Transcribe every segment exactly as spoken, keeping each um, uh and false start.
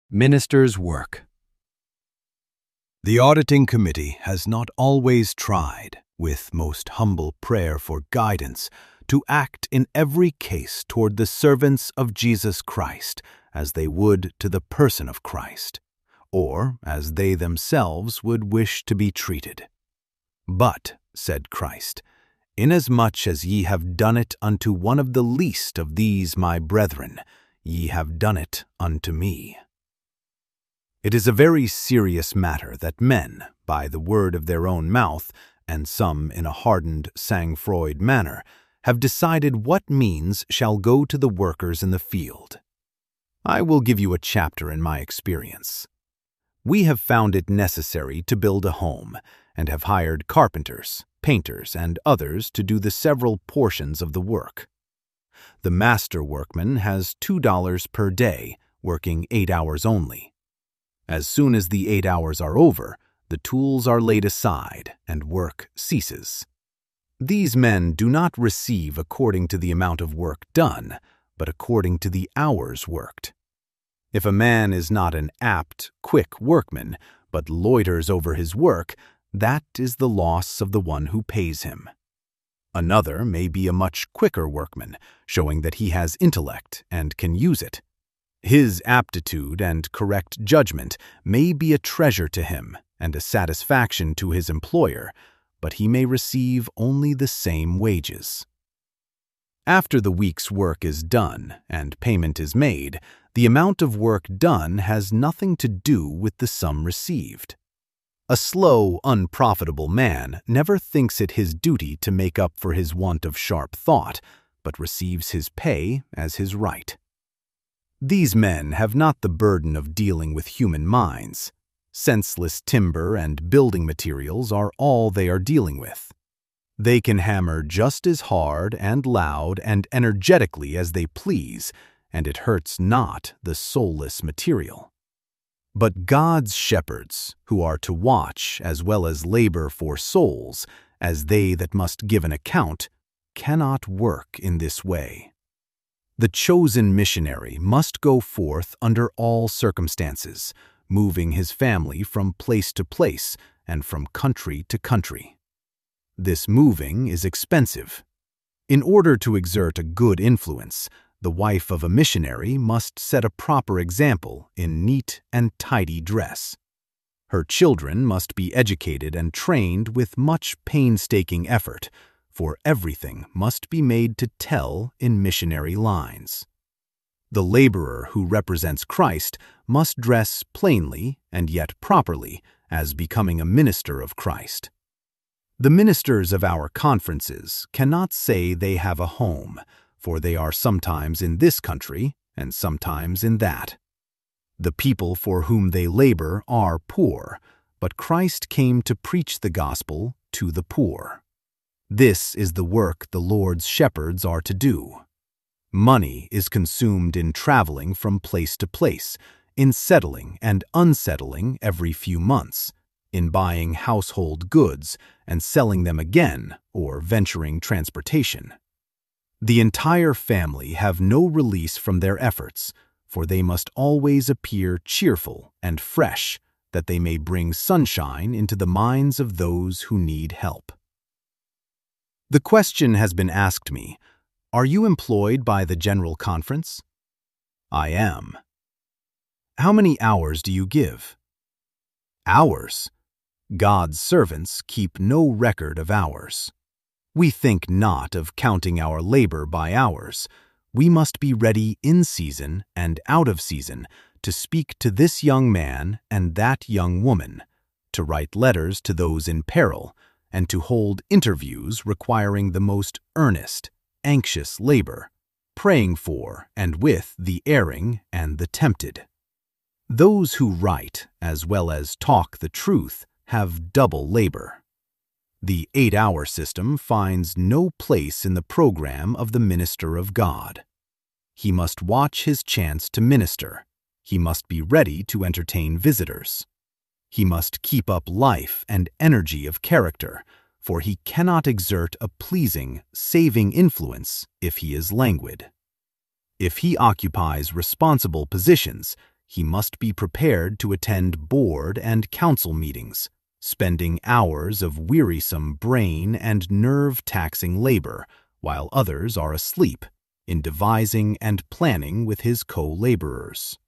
Minister's work. The auditing committee has not always tried, with most humble prayer for guidance, to act in every case toward the servants of Jesus Christ as they would to the person of Christ, or as they themselves would wish to be treated. But, said Christ, inasmuch as ye have done it unto one of the least of these my brethren, ye have done it unto me. It is a very serious matter that men, by the word of their own mouth, and some in a hardened, sang-froid manner, have decided what means shall go to the workers in the field. I will give you a chapter in my experience. We have found it necessary to build a home, and have hired carpenters, painters, and others to do the several portions of the work. The master workman has two dollars per day, working eight hours only. As soon as the eight hours are over, the tools are laid aside and work ceases. These men do not receive according to the amount of work done, but according to the hours worked. If a man is not an apt, quick workman, but loiters over his work, that is the loss of the one who pays him. Another may be a much quicker workman, showing that he has intellect and can use it. His aptitude and correct judgment may be a treasure to him and a satisfaction to his employer, but he may receive only the same wages. After the week's work is done and payment is made, the amount of work done has nothing to do with the sum received. A slow, unprofitable man never thinks it his duty to make up for his want of sharp thought, but receives his pay as his right. These men have not the burden of dealing with human minds. Senseless timber and building materials are all they are dealing with. They can hammer just as hard and loud and energetically as they please, and it hurts not the soulless material. But God's shepherds, who are to watch as well as labor for souls, as they that must give an account, cannot work in this way. The chosen missionary must go forth under all circumstances, moving his family from place to place and from country to country. This moving is expensive. In order to exert a good influence, the wife of a missionary must set a proper example in neat and tidy dress. Her children must be educated and trained with much painstaking effort, for everything must be made to tell in missionary lines. The laborer who represents Christ must dress plainly and yet properly, as becoming a minister of Christ. The ministers of our conferences cannot say they have a home, for they are sometimes in this country and sometimes in that. The people for whom they labor are poor, but Christ came to preach the gospel to the poor. This is the work the Lord's shepherds are to do. Money is consumed in traveling from place to place, in settling and unsettling every few months, in buying household goods and selling them again, or venturing transportation. The entire family have no release from their efforts, for they must always appear cheerful and fresh, that they may bring sunshine into the minds of those who need help. The question has been asked me, are you employed by the General Conference? I am. How many hours do you give? Hours? God's servants keep no record of hours. We think not of counting our labor by hours. We must be ready in season and out of season to speak to this young man and that young woman, to write letters to those in peril, and to hold interviews requiring the most earnest, anxious labor, praying for and with the erring and the tempted. Those who write as well as talk the truth have double labor. The eight-hour system finds no place in the program of the minister of God. He must watch his chance to minister. He must be ready to entertain visitors. He must keep up life and energy of character, for he cannot exert a pleasing, saving influence if he is languid. If he occupies responsible positions, he must be prepared to attend board and council meetings, spending hours of wearisome brain and nerve-taxing labor while others are asleep in devising and planning with his co-laborers.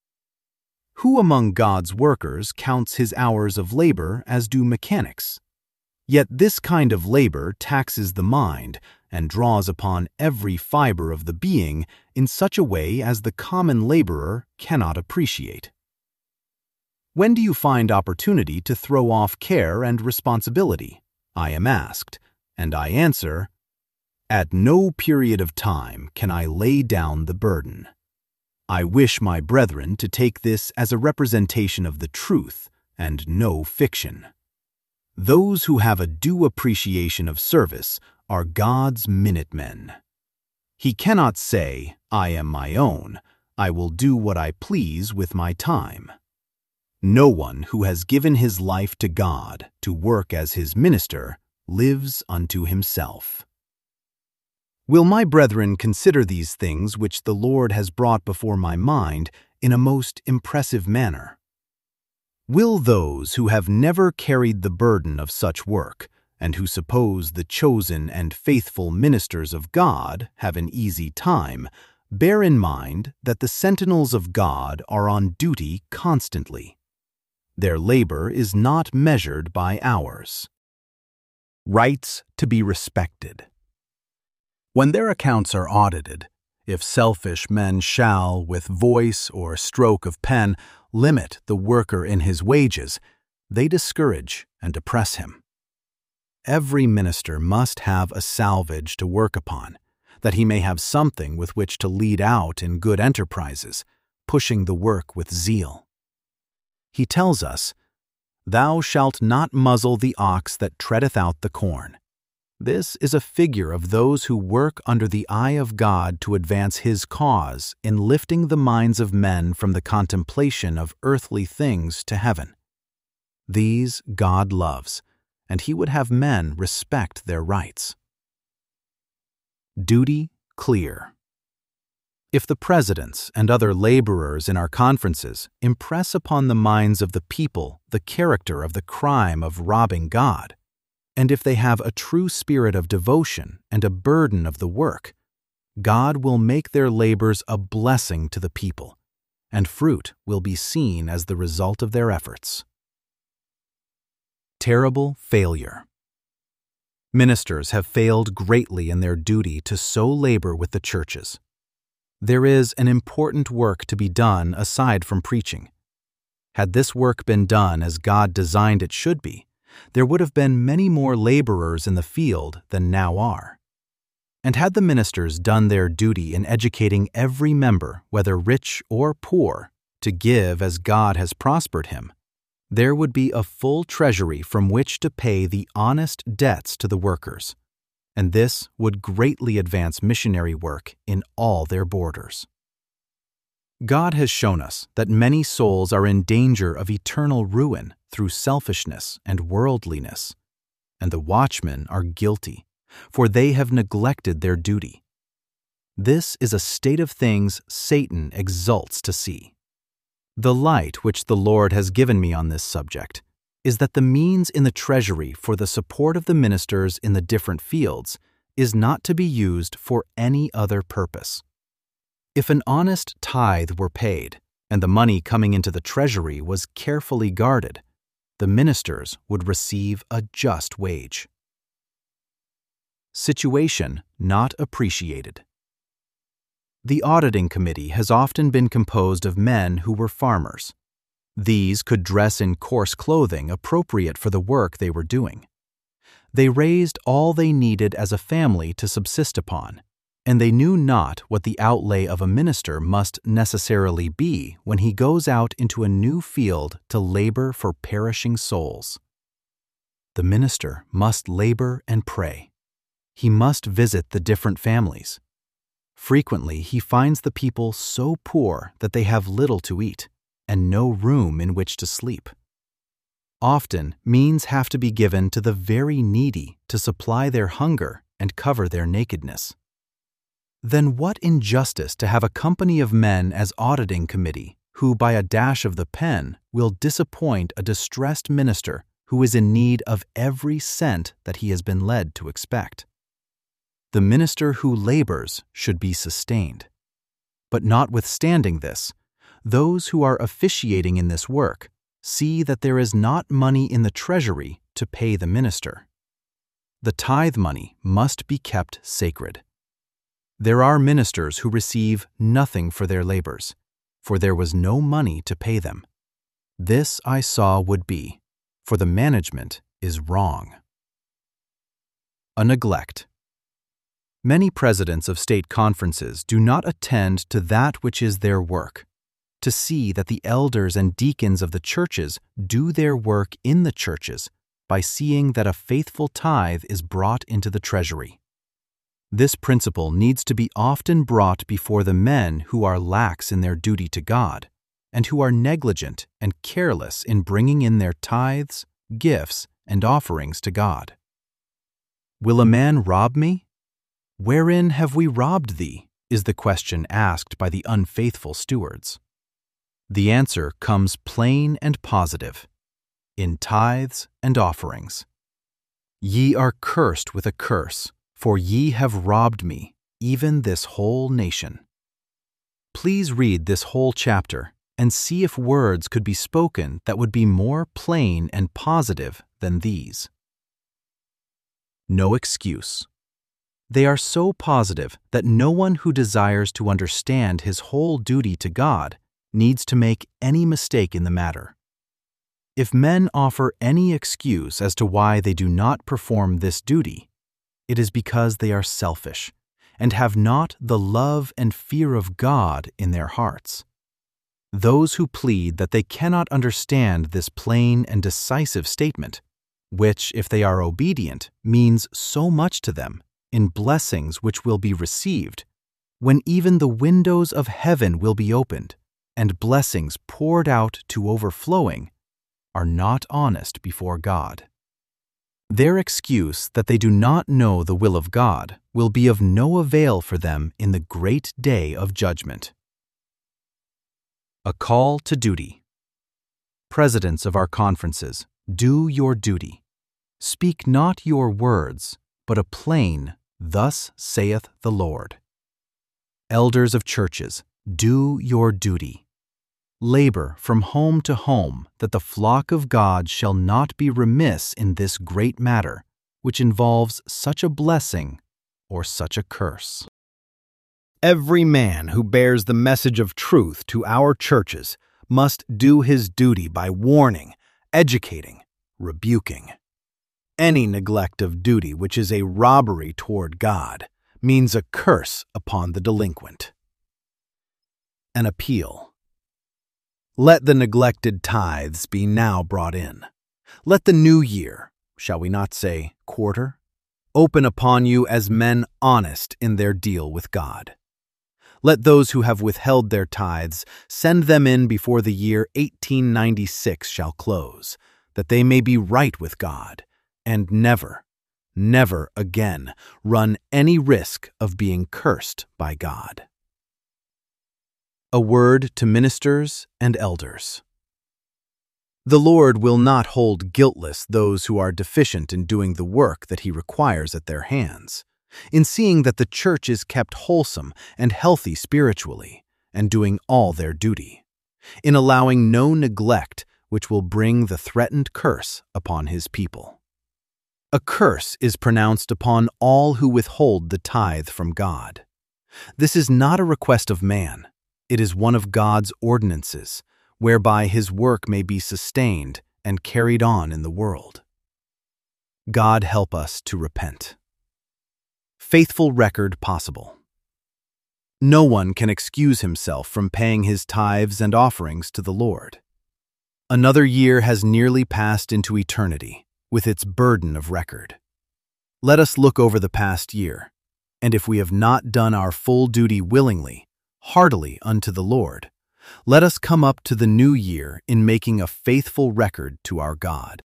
Who among God's workers counts his hours of labor as do mechanics? Yet this kind of labor taxes the mind and draws upon every fiber of the being in such a way as the common laborer cannot appreciate. When do you find opportunity to throw off care and responsibility? I am asked, and I answer, at no period of time can I lay down the burden. I wish my brethren to take this as a representation of the truth and no fiction. Those who have a due appreciation of service are God's Minutemen. He cannot say, I am my own, I will do what I please with my time. No one who has given his life to God to work as his minister lives unto himself. Will my brethren consider these things which the Lord has brought before my mind in a most impressive manner? Will those who have never carried the burden of such work, and who suppose the chosen and faithful ministers of God have an easy time, bear in mind that the sentinels of God are on duty constantly. Their labor is not measured by hours. Rights to be respected. When their accounts are audited, if selfish men shall, with voice or stroke of pen, limit the worker in his wages, they discourage and depress him. Every minister must have a salvage to work upon, that he may have something with which to lead out in good enterprises, pushing the work with zeal. He tells us, Thou shalt not muzzle the ox that treadeth out the corn. This is a figure of those who work under the eye of God to advance His cause in lifting the minds of men from the contemplation of earthly things to heaven. These God loves, and He would have men respect their rights. Duty clear. If the presidents and other laborers in our conferences impress upon the minds of the people the character of the crime of robbing God, and if they have a true spirit of devotion and a burden of the work, God will make their labors a blessing to the people, and fruit will be seen as the result of their efforts. Terrible failure. Ministers have failed greatly in their duty to so labor with the churches. There is an important work to be done aside from preaching. Had this work been done as God designed it should be, there would have been many more laborers in the field than now are. And had the ministers done their duty in educating every member, whether rich or poor, to give as God has prospered him, there would be a full treasury from which to pay the honest debts to the workers, and this would greatly advance missionary work in all their borders. God has shown us that many souls are in danger of eternal ruin through selfishness and worldliness, and the watchmen are guilty, for they have neglected their duty. This is a state of things Satan exults to see. The light which the Lord has given me on this subject is that the means in the treasury for the support of the ministers in the different fields is not to be used for any other purpose. If an honest tithe were paid, and the money coming into the treasury was carefully guarded, the ministers would receive a just wage. Situation not appreciated. The auditing committee has often been composed of men who were farmers. These could dress in coarse clothing appropriate for the work they were doing. They raised all they needed as a family to subsist upon, and they knew not what the outlay of a minister must necessarily be when he goes out into a new field to labor for perishing souls. The minister must labor and pray. He must visit the different families. Frequently, he finds the people so poor that they have little to eat and no room in which to sleep. Often, means have to be given to the very needy to supply their hunger and cover their nakedness. Then what injustice to have a company of men as auditing committee who by a dash of the pen will disappoint a distressed minister who is in need of every cent that he has been led to expect. The minister who labors should be sustained. But notwithstanding this, those who are officiating in this work see that there is not money in the treasury to pay the minister. The tithe money must be kept sacred. There are ministers who receive nothing for their labors, for there was no money to pay them. This I saw would be, for the management is wrong. A neglect. Many presidents of state conferences do not attend to that which is their work, to see that the elders and deacons of the churches do their work in the churches by seeing that a faithful tithe is brought into the treasury. This principle needs to be often brought before the men who are lax in their duty to God and who are negligent and careless in bringing in their tithes, gifts, and offerings to God. Will a man rob me? Wherein have we robbed thee? Is the question asked by the unfaithful stewards. The answer comes plain and positive, in tithes and offerings. Ye are cursed with a curse, for ye have robbed me, even this whole nation. Please read this whole chapter and see if words could be spoken that would be more plain and positive than these. No excuse. They are so positive that no one who desires to understand his whole duty to God needs to make any mistake in the matter. If men offer any excuse as to why they do not perform this duty, it is because they are selfish and have not the love and fear of God in their hearts. Those who plead that they cannot understand this plain and decisive statement, which, if they are obedient, means so much to them in blessings which will be received, when even the windows of heaven will be opened and blessings poured out to overflowing, are not honest before God. Their excuse that they do not know the will of God will be of no avail for them in the great day of judgment. A call to duty. Presidents of our conferences, do your duty. Speak not your words, but a plain, "Thus saith the Lord." Elders of churches, do your duty. Labor from home to home, that the flock of God shall not be remiss in this great matter, which involves such a blessing or such a curse. Every man who bears the message of truth to our churches must do his duty by warning, educating, rebuking. Any neglect of duty which is a robbery toward God means a curse upon the delinquent. An appeal. Let the neglected tithes be now brought in. Let the new year, shall we not say quarter, open upon you as men honest in their deal with God. Let those who have withheld their tithes send them in before the year eighteen ninety-six shall close, that they may be right with God, and never, never again run any risk of being cursed by God. A word to ministers and elders. The Lord will not hold guiltless those who are deficient in doing the work that He requires at their hands, in seeing that the church is kept wholesome and healthy spiritually, and doing all their duty, in allowing no neglect which will bring the threatened curse upon His people. A curse is pronounced upon all who withhold the tithe from God. This is not a request of man. It is one of God's ordinances, whereby His work may be sustained and carried on in the world. God help us to repent. Faithful record possible. No one can excuse himself from paying his tithes and offerings to the Lord. Another year has nearly passed into eternity, with its burden of record. Let us look over the past year, and if we have not done our full duty willingly, heartily unto the Lord, let us come up to the new year in making a faithful record to our God.